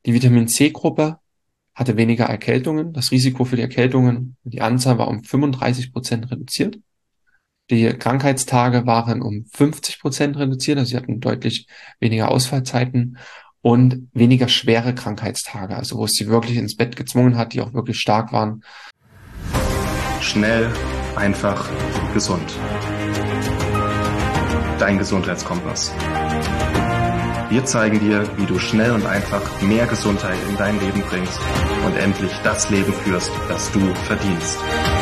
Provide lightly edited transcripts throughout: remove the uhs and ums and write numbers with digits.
Die Vitamin C-Gruppe hatte weniger Erkältungen. Das Risiko für die Erkältungen, die Anzahl war um 35% reduziert. Die Krankheitstage waren um 50% reduziert, also sie hatten deutlich weniger Ausfallzeiten und weniger schwere Krankheitstage, also wo es sie wirklich ins Bett gezwungen hat, die auch wirklich stark waren. Schnell, einfach, gesund. Dein Gesundheitskompass. Wir zeigen dir, wie du schnell und einfach mehr Gesundheit in dein Leben bringst und endlich das Leben führst, das du verdienst.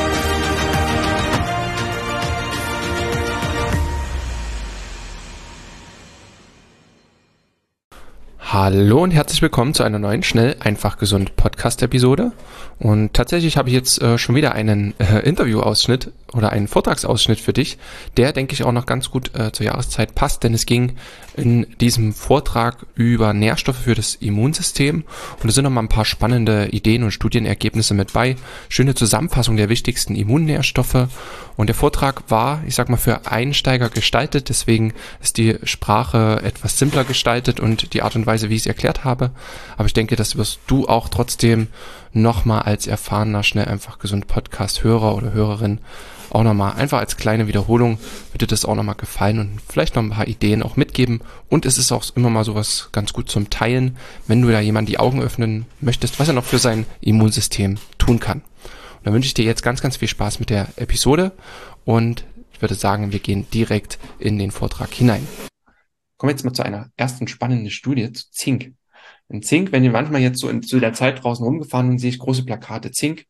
Hallo und herzlich willkommen zu einer neuen Schnell, einfach, gesund Podcast-Episode. Und tatsächlich habe ich jetzt schon wieder einen Interviewausschnitt oder einen Vortragsausschnitt für dich, der, denke ich, auch noch ganz gut zur Jahreszeit passt, denn es ging in diesem Vortrag über Nährstoffe für das Immunsystem und es sind noch mal ein paar spannende Ideen und Studienergebnisse mit bei. Schöne Zusammenfassung der wichtigsten Immunnährstoffe und der Vortrag war, ich sag mal, für Einsteiger gestaltet, deswegen ist die Sprache etwas simpler gestaltet und die Art und Weise, wie ich es erklärt habe, aber ich denke, das wirst du auch trotzdem nochmal als erfahrener, schnell, einfach, gesund Podcast-Hörer oder Hörerin auch nochmal einfach als kleine Wiederholung wird dir das auch nochmal gefallen und vielleicht noch ein paar Ideen auch mitgeben. Und es ist auch immer mal sowas ganz gut zum Teilen, wenn du da jemand die Augen öffnen möchtest, was er noch für sein Immunsystem tun kann. Und dann wünsche ich dir jetzt ganz, ganz viel Spaß mit der Episode und ich würde sagen, wir gehen direkt in den Vortrag hinein. Kommen wir jetzt mal zu einer ersten spannenden Studie zu Zink. In Zink, wenn ihr manchmal jetzt so zu der Zeit draußen rumgefahren und sehe ich große Plakate Zink,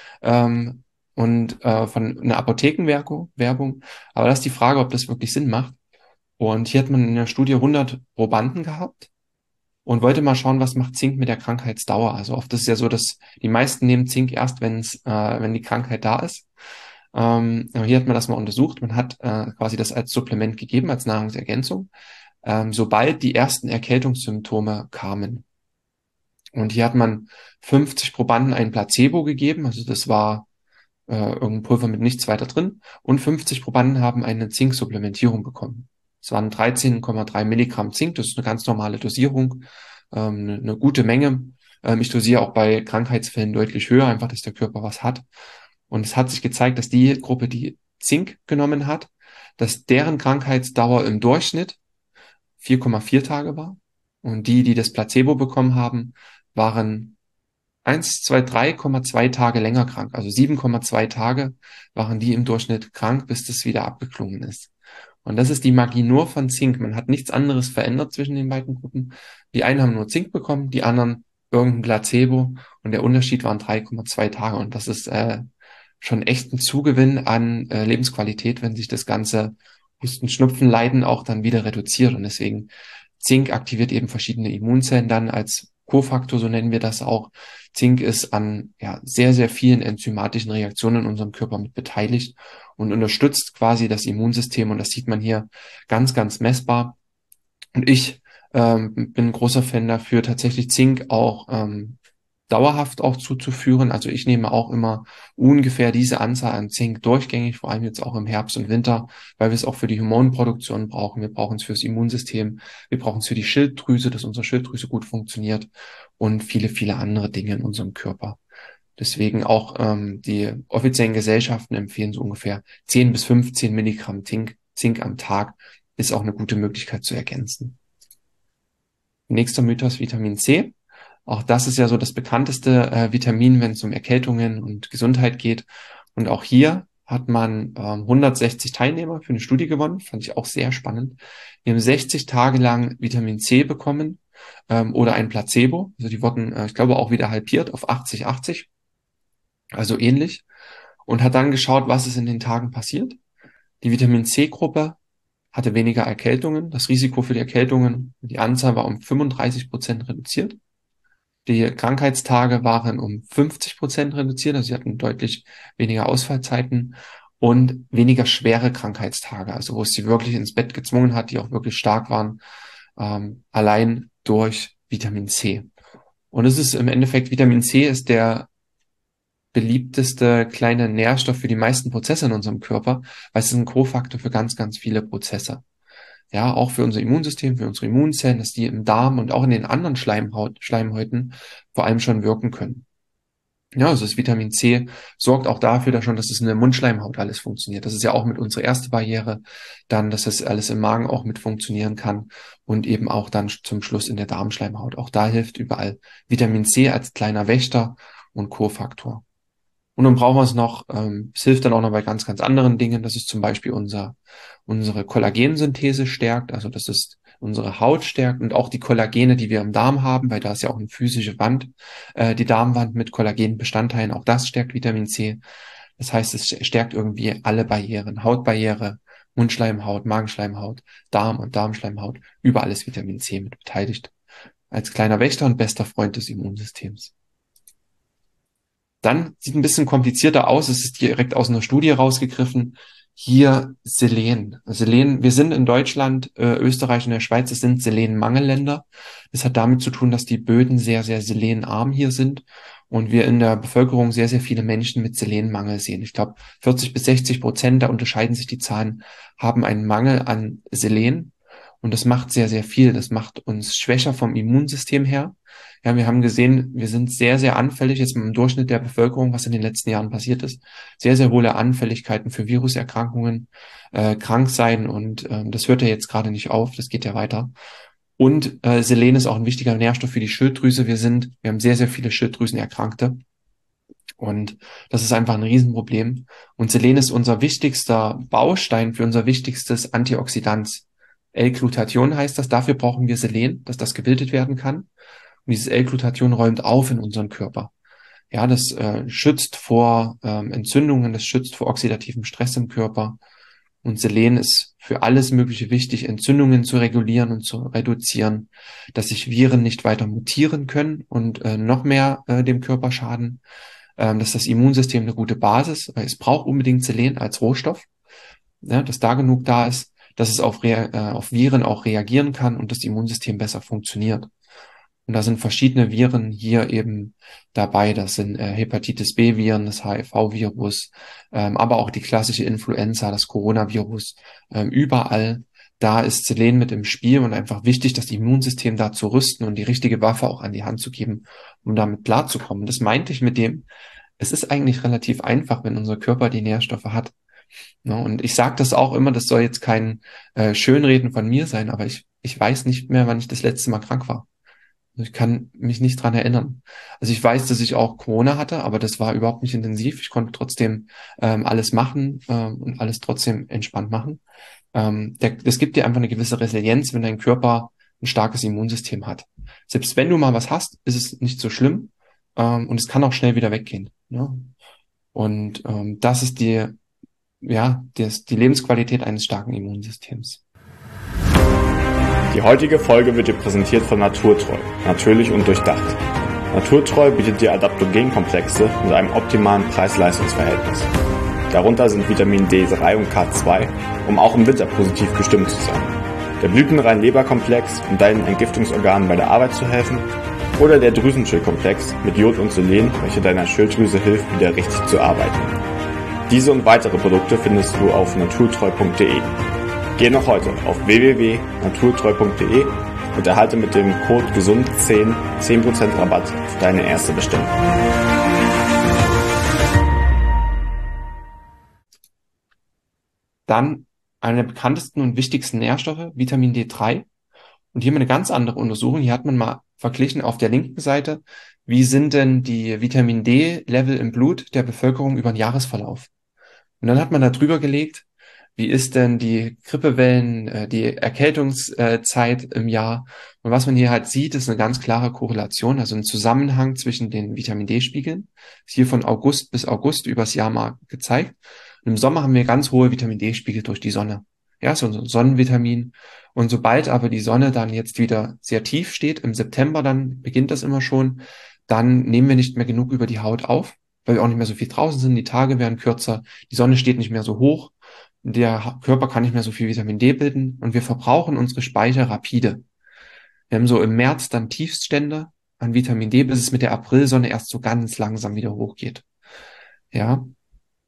von einer Apothekenwerbung. Aber das ist die Frage, ob das wirklich Sinn macht. Und hier hat man in der Studie 100 Probanden gehabt und wollte mal schauen, was macht Zink mit der Krankheitsdauer. Also oft ist es ja so, dass die meisten nehmen Zink erst, wenn die Krankheit da ist. Aber hier hat man das mal untersucht. Man hat quasi das als Supplement gegeben, als Nahrungsergänzung, sobald die ersten Erkältungssymptome kamen. Und hier hat man 50 Probanden ein Placebo gegeben, also das war irgendein Pulver mit nichts weiter drin. Und 50 Probanden haben eine Zinksupplementierung bekommen. Es waren 13,3 Milligramm Zink, das ist eine ganz normale Dosierung, eine gute Menge. Ich dosiere auch bei Krankheitsfällen deutlich höher, einfach, dass der Körper was hat. Und es hat sich gezeigt, dass die Gruppe, die Zink genommen hat, dass deren Krankheitsdauer im Durchschnitt 4,4 Tage war. Und die das Placebo bekommen haben, waren 3,2 Tage länger krank. Also 7,2 Tage waren die im Durchschnitt krank, bis das wieder abgeklungen ist. Und das ist die Magie nur von Zink. Man hat nichts anderes verändert zwischen den beiden Gruppen. Die einen haben nur Zink bekommen, die anderen irgendein Placebo. Und der Unterschied waren 3,2 Tage. Und das ist schon echt ein Zugewinn an Lebensqualität, wenn sich das ganze Husten, Schnupfen, Leiden auch dann wieder reduziert. Und deswegen Zink aktiviert eben verschiedene Immunzellen dann als Kofaktor, so nennen wir das auch. Zink ist an sehr, sehr vielen enzymatischen Reaktionen in unserem Körper mit beteiligt und unterstützt quasi das Immunsystem. Und das sieht man hier ganz, ganz messbar. Und ich bin ein großer Fan dafür, tatsächlich Zink auch dauerhaft auch zuzuführen. Also ich nehme auch immer ungefähr diese Anzahl an Zink durchgängig, vor allem jetzt auch im Herbst und Winter, weil wir es auch für die Hormonproduktion brauchen. Wir brauchen es fürs Immunsystem. Wir brauchen es für die Schilddrüse, dass unsere Schilddrüse gut funktioniert und viele, viele andere Dinge in unserem Körper. Deswegen auch die offiziellen Gesellschaften empfehlen so ungefähr 10 bis 15 Milligramm Zink am Tag. Ist auch eine gute Möglichkeit zu ergänzen. Nächster Mythos, Vitamin C. Auch das ist ja so das bekannteste Vitamin, wenn es um Erkältungen und Gesundheit geht. Und auch hier hat man 160 Teilnehmer für eine Studie gewonnen. Fand ich auch sehr spannend. Die haben 60 Tage lang Vitamin C bekommen oder ein Placebo. Also die wurden, ich glaube, auch wieder halbiert auf 80-80. Also ähnlich. Und hat dann geschaut, was ist in den Tagen passiert. Die Vitamin C-Gruppe hatte weniger Erkältungen. Das Risiko für die Erkältungen, die Anzahl war um 35% reduziert. Die Krankheitstage waren um 50% reduziert, also sie hatten deutlich weniger Ausfallzeiten und weniger schwere Krankheitstage, also wo es sie wirklich ins Bett gezwungen hat, die auch wirklich stark waren, allein durch Vitamin C. Und es ist im Endeffekt, Vitamin C ist der beliebteste kleine Nährstoff für die meisten Prozesse in unserem Körper, weil es ist ein Kofaktor für ganz, ganz viele Prozesse. ja, auch für unser Immunsystem, für unsere Immunzellen, dass die im Darm und auch in den anderen Schleimhäuten vor allem schon wirken können. Ja, also das Vitamin C sorgt auch dafür, dass es in der Mundschleimhaut alles funktioniert. Das ist ja auch mit unserer erste Barriere, dann, dass das alles im Magen auch mit funktionieren kann und eben auch dann zum Schluss in der Darmschleimhaut. Auch da hilft überall Vitamin C als kleiner Wächter und Kofaktor. Und dann brauchen wir es noch, es hilft dann auch noch bei ganz, ganz anderen Dingen. Das ist zum Beispiel unsere Kollagensynthese stärkt, also das ist unsere Haut stärkt und auch die Kollagene, die wir im Darm haben, weil da ist ja auch eine physische Wand, die Darmwand mit Kollagenbestandteilen, auch das stärkt Vitamin C. Das heißt, es stärkt irgendwie alle Barrieren, Hautbarriere, Mundschleimhaut, Magenschleimhaut, Darm und Darmschleimhaut, überall ist Vitamin C mit beteiligt. Als kleiner Wächter und bester Freund des Immunsystems. Dann sieht ein bisschen komplizierter aus. Es ist direkt aus einer Studie rausgegriffen. Hier Selen. Selen, wir sind in Deutschland, Österreich und der Schweiz, es sind Selenmangelländer. Das hat damit zu tun, dass die Böden sehr, sehr selenarm hier sind und wir in der Bevölkerung sehr, sehr viele Menschen mit Selenmangel sehen. Ich glaube, 40-60%, da unterscheiden sich die Zahlen, haben einen Mangel an Selen. Und das macht sehr, sehr viel. Das macht uns schwächer vom Immunsystem her. Ja, wir haben gesehen, wir sind sehr, sehr anfällig, jetzt im Durchschnitt der Bevölkerung, was in den letzten Jahren passiert ist. Sehr, sehr hohe Anfälligkeiten für Viruserkrankungen, krank sein und das hört ja jetzt gerade nicht auf, das geht ja weiter. Und Selen ist auch ein wichtiger Nährstoff für die Schilddrüse. Wir haben sehr, sehr viele Schilddrüsenerkrankte. Und das ist einfach ein Riesenproblem. Und Selen ist unser wichtigster Baustein für unser wichtigstes Antioxidant. L-Glutathion heißt das. Dafür brauchen wir Selen, dass das gebildet werden kann. Und dieses L-Glutathion räumt auf in unseren Körper. Ja, das schützt vor Entzündungen, das schützt vor oxidativem Stress im Körper. Und Selen ist für alles Mögliche wichtig, Entzündungen zu regulieren und zu reduzieren, dass sich Viren nicht weiter mutieren können und noch mehr dem Körper schaden. Dass das Immunsystem eine gute Basis, weil es braucht unbedingt Selen als Rohstoff, ja, dass da genug da ist, dass es auf Viren auch reagieren kann und das Immunsystem besser funktioniert. Und da sind verschiedene Viren hier eben dabei. Das sind Hepatitis B-Viren, das HIV-Virus, aber auch die klassische Influenza, das Coronavirus. Überall da ist Selen mit im Spiel und einfach wichtig, das Immunsystem da zu rüsten und die richtige Waffe auch an die Hand zu geben, um damit klarzukommen. Das meinte ich mit dem, es ist eigentlich relativ einfach, wenn unser Körper die Nährstoffe hat. Ja, und ich sage das auch immer, das soll jetzt kein Schönreden von mir sein, aber ich weiß nicht mehr, wann ich das letzte Mal krank war. Also ich kann mich nicht dran erinnern. Also ich weiß, dass ich auch Corona hatte, aber das war überhaupt nicht intensiv. Ich konnte trotzdem alles machen und alles trotzdem entspannt machen. Das gibt dir einfach eine gewisse Resilienz, wenn dein Körper ein starkes Immunsystem hat. Selbst wenn du mal was hast, ist es nicht so schlimm und es kann auch schnell wieder weggehen. Ne? Und das ist die Lebensqualität eines starken Immunsystems. Die heutige Folge wird dir präsentiert von Naturtreu, natürlich und durchdacht. Naturtreu bietet dir Adaptogenkomplexe mit einem optimalen Preis-Leistungs-Verhältnis. Darunter sind Vitamin D3 und K2, um auch im Winter positiv gestimmt zu sein. Der Blütenrein-Leberkomplex, um deinen Entgiftungsorganen bei der Arbeit zu helfen. Oder der Drüsenschildkomplex mit Jod und Selen, welcher deiner Schilddrüse hilft, wieder richtig zu arbeiten. Diese und weitere Produkte findest du auf naturtreu.de. Geh noch heute auf www.naturtreu.de und erhalte mit dem Code GESUND10 10% Rabatt auf deine erste Bestellung. Dann einer der bekanntesten und wichtigsten Nährstoffe, Vitamin D3. Und hier haben wir eine ganz andere Untersuchung. Hier hat man mal verglichen auf der linken Seite, wie sind denn die Vitamin D-Level im Blut der Bevölkerung über den Jahresverlauf. Und dann hat man da drüber gelegt, wie ist denn die Grippewellen, die Erkältungszeit im Jahr? Und was man hier halt sieht, ist eine ganz klare Korrelation, also ein Zusammenhang zwischen den Vitamin D-Spiegeln. Ist hier von August bis August übers Jahr mal gezeigt. Und im Sommer haben wir ganz hohe Vitamin D-Spiegel durch die Sonne. Ja, so ein Sonnenvitamin. Und sobald aber die Sonne dann jetzt wieder sehr tief steht, im September dann beginnt das immer schon, dann nehmen wir nicht mehr genug über die Haut auf, weil wir auch nicht mehr so viel draußen sind, die Tage werden kürzer, die Sonne steht nicht mehr so hoch. Der Körper kann nicht mehr so viel Vitamin D bilden und wir verbrauchen unsere Speicher rapide. Wir haben so im März dann Tiefststände an Vitamin D, bis es mit der Aprilsonne erst so ganz langsam wieder hochgeht. Ja.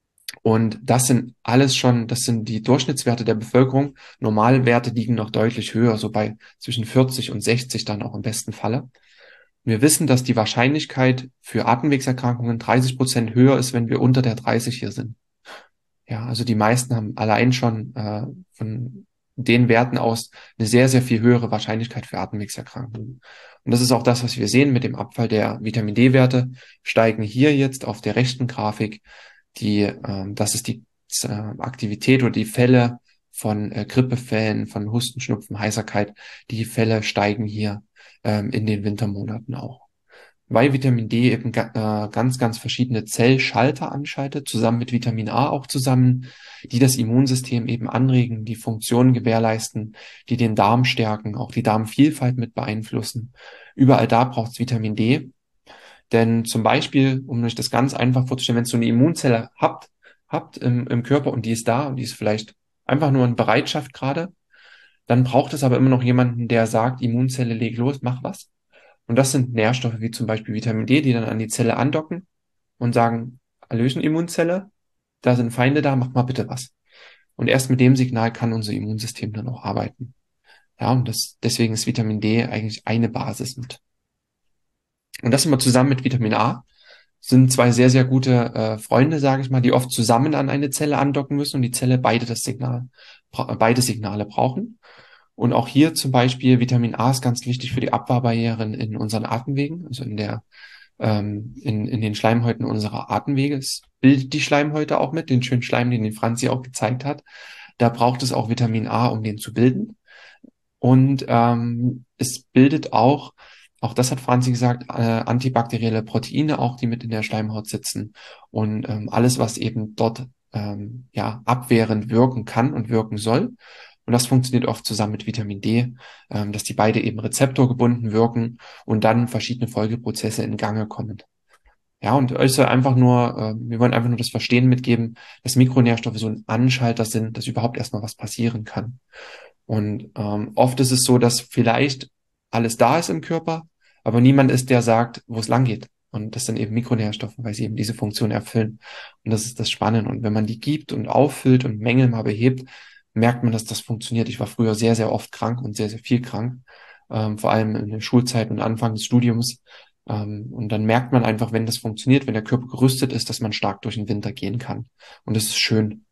Und das sind die Durchschnittswerte der Bevölkerung. Normalwerte liegen noch deutlich höher, so bei zwischen 40 und 60 dann auch im besten Falle. Wir wissen, dass die Wahrscheinlichkeit für Atemwegserkrankungen 30% höher ist, wenn wir unter der 30 hier sind. Ja, also die meisten haben allein schon von den Werten aus eine sehr, sehr viel höhere Wahrscheinlichkeit für Atemwegserkrankungen. Und das ist auch das, was wir sehen mit dem Abfall der Vitamin D-Werte, steigen hier jetzt auf der rechten Grafik das ist die Aktivität oder die Fälle von Grippefällen, von Husten, Schnupfen, Heiserkeit. Die Fälle steigen hier in den Wintermonaten auch. Weil Vitamin D eben ganz, ganz verschiedene Zellschalter anschaltet, zusammen mit Vitamin A auch zusammen, die das Immunsystem eben anregen, die Funktionen gewährleisten, die den Darm stärken, auch die Darmvielfalt mit beeinflussen. Überall da braucht es Vitamin D. Denn zum Beispiel, um euch das ganz einfach vorzustellen, wenn ihr so eine Immunzelle habt im Körper und die ist da und die ist vielleicht einfach nur in Bereitschaft gerade, dann braucht es aber immer noch jemanden, der sagt, Immunzelle, leg los, mach was. Und das sind Nährstoffe wie zum Beispiel Vitamin D, die dann an die Zelle andocken und sagen, Hallöchen Immunzelle, da sind Feinde da, mach mal bitte was. Und erst mit dem Signal kann unser Immunsystem dann auch arbeiten. Ja, und deswegen ist Vitamin D eigentlich eine Basis mit. Und das immer zusammen mit Vitamin A sind zwei sehr, sehr gute Freunde, sage ich mal, die oft zusammen an eine Zelle andocken müssen und die Zelle beide Signale brauchen. Und auch hier zum Beispiel Vitamin A ist ganz wichtig für die Abwehrbarrieren in unseren Atemwegen, also in den Schleimhäuten unserer Atemwege. Es bildet die Schleimhäute auch mit, den schönen Schleim, den Franzi auch gezeigt hat. Da braucht es auch Vitamin A, um den zu bilden. Und es bildet auch das hat Franzi gesagt, antibakterielle Proteine auch, die mit in der Schleimhaut sitzen. Und alles, was eben dort abwehrend wirken kann und wirken soll. Und das funktioniert oft zusammen mit Vitamin D, dass die beide eben rezeptorgebunden wirken und dann verschiedene Folgeprozesse in Gange kommen. Ja, und euch soll wir wollen einfach nur das Verstehen mitgeben, dass Mikronährstoffe so ein Anschalter sind, dass überhaupt erstmal was passieren kann. Und oft ist es so, dass vielleicht alles da ist im Körper, aber niemand ist, der sagt, wo es lang geht. Und das sind eben Mikronährstoffe, weil sie eben diese Funktion erfüllen. Und das ist das Spannende. Und wenn man die gibt und auffüllt und Mängel mal behebt, merkt man, dass das funktioniert. Ich war früher sehr, sehr oft krank und sehr, sehr viel krank, vor allem in der Schulzeit und Anfang des Studiums. Und dann merkt man einfach, wenn das funktioniert, wenn der Körper gerüstet ist, dass man stark durch den Winter gehen kann. Und das ist schön.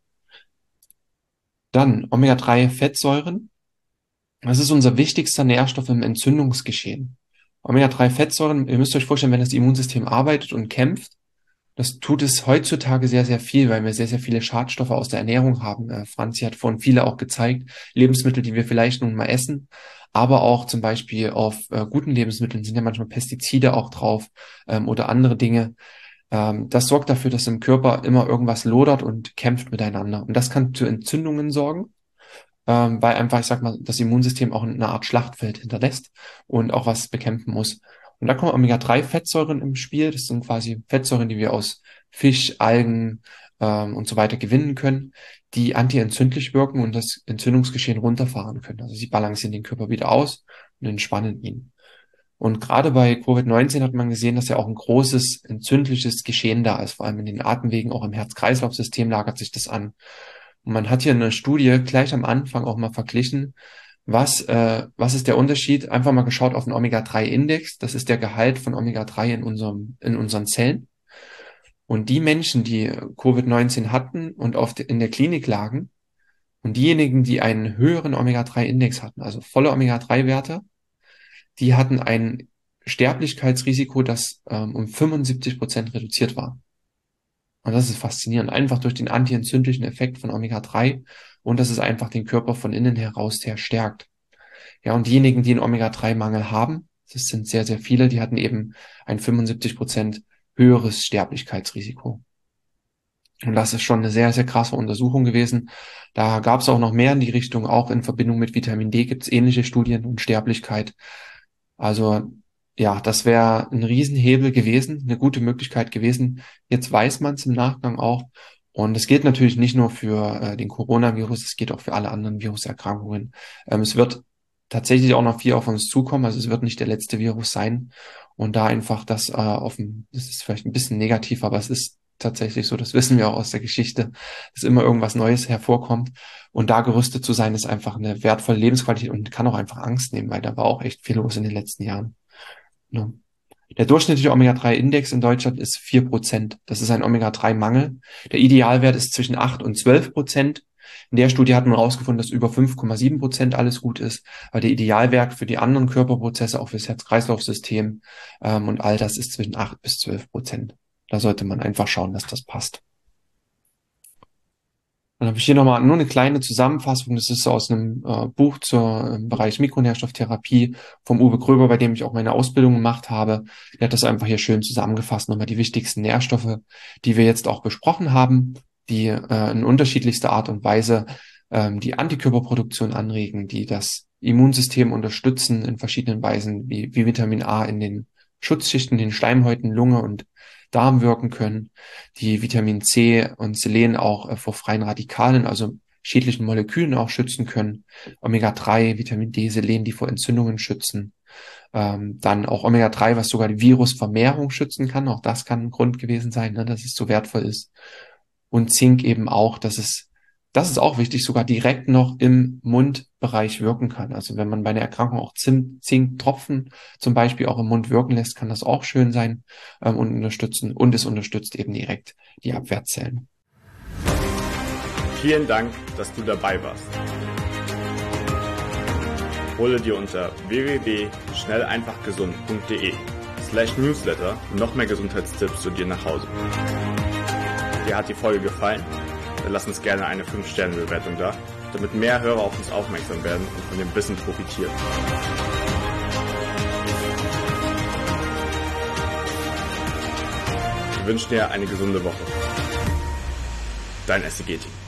Dann Omega-3-Fettsäuren. Das ist unser wichtigster Nährstoff im Entzündungsgeschehen. Omega-3-Fettsäuren, ihr müsst euch vorstellen, wenn das Immunsystem arbeitet und kämpft, das tut es heutzutage sehr, sehr viel, weil wir sehr, sehr viele Schadstoffe aus der Ernährung haben. Franzi hat vorhin viele auch gezeigt. Lebensmittel, die wir vielleicht nun mal essen, aber auch zum Beispiel auf guten Lebensmitteln sind ja manchmal Pestizide auch drauf oder andere Dinge. Das sorgt dafür, dass im Körper immer irgendwas lodert und kämpft miteinander. Und das kann zu Entzündungen sorgen, weil einfach, ich sag mal, das Immunsystem auch eine Art Schlachtfeld hinterlässt und auch was bekämpfen muss. Und da kommen Omega-3-Fettsäuren im Spiel. Das sind quasi Fettsäuren, die wir aus Fisch, Algen und so weiter gewinnen können, die antientzündlich wirken und das Entzündungsgeschehen runterfahren können. Also sie balancieren den Körper wieder aus und entspannen ihn. Und gerade bei Covid-19 hat man gesehen, dass ja auch ein großes entzündliches Geschehen da ist. Vor allem in den Atemwegen, auch im Herz-Kreislauf-System lagert sich das an. Und man hat hier eine Studie gleich am Anfang auch mal verglichen, was ist der Unterschied? Einfach mal geschaut auf den Omega-3-Index. Das ist der Gehalt von Omega-3 in unseren Zellen. Und die Menschen, die Covid-19 hatten und in der Klinik lagen, und diejenigen, die einen höheren Omega-3-Index hatten, also volle Omega-3-Werte, die hatten ein Sterblichkeitsrisiko, das um 75% reduziert war. Und das ist faszinierend, einfach durch den antientzündlichen Effekt von Omega-3 und dass es einfach den Körper von innen heraus sehr stärkt. Ja, und diejenigen, die einen Omega-3-Mangel haben, das sind sehr, sehr viele, die hatten eben ein 75% höheres Sterblichkeitsrisiko. Und das ist schon eine sehr, sehr krasse Untersuchung gewesen. Da gab es auch noch mehr in die Richtung, auch in Verbindung mit Vitamin D gibt es ähnliche Studien und Sterblichkeit. Also ja, das wäre ein Riesenhebel gewesen, eine gute Möglichkeit gewesen. Jetzt weiß man es im Nachgang auch. Und es gilt natürlich nicht nur für den Coronavirus, es geht auch für alle anderen Viruserkrankungen. Es wird tatsächlich auch noch viel auf uns zukommen, also es wird nicht der letzte Virus sein. Und da einfach das ist vielleicht ein bisschen negativ, aber es ist tatsächlich so, das wissen wir auch aus der Geschichte, dass immer irgendwas Neues hervorkommt. Und da gerüstet zu sein, ist einfach eine wertvolle Lebensqualität und kann auch einfach Angst nehmen, weil da war auch echt viel los in den letzten Jahren. Ja. Der durchschnittliche Omega-3-Index in Deutschland ist 4%. Das ist ein Omega-3-Mangel. Der Idealwert ist zwischen 8 und 12%. In der Studie hat man herausgefunden, dass über 5,7% alles gut ist. Aber der Idealwert für die anderen Körperprozesse, auch fürs Herz-Kreislauf-System und all das ist zwischen 8 bis 12%. Da sollte man einfach schauen, dass das passt. Dann habe ich hier nochmal nur eine kleine Zusammenfassung. Das ist aus einem Buch zum Bereich Mikronährstofftherapie vom Uwe Gröber, bei dem ich auch meine Ausbildung gemacht habe. Der hat das einfach hier schön zusammengefasst. Nochmal die wichtigsten Nährstoffe, die wir jetzt auch besprochen haben, die in unterschiedlichster Art und Weise die Antikörperproduktion anregen, die das Immunsystem unterstützen in verschiedenen Weisen, wie Vitamin A in den Schutzschichten, den Schleimhäuten, Lunge und Darm wirken können, die Vitamin C und Selen auch vor freien Radikalen, also schädlichen Molekülen auch schützen können, Omega-3, Vitamin D, Selen, die vor Entzündungen schützen, dann auch Omega-3, was sogar die Virusvermehrung schützen kann, auch das kann ein Grund gewesen sein, ne, dass es so wertvoll ist, und Zink eben auch, das ist auch wichtig, sogar direkt noch im Mundbereich wirken kann. Also wenn man bei einer Erkrankung auch Zinktropfen zum Beispiel auch im Mund wirken lässt, kann das auch schön sein und unterstützen. Und es unterstützt eben direkt die Abwehrzellen. Vielen Dank, dass du dabei warst. Hole dir unter www.schnelleinfachgesund.de/newsletter noch mehr Gesundheitstipps zu dir nach Hause. Dir hat die Folge gefallen? Dann lass uns gerne eine 5-Sterne-Bewertung da, damit mehr Hörer auf uns aufmerksam werden und von dem Wissen profitieren. Wir wünschen dir eine gesunde Woche. Dein SCG-Team.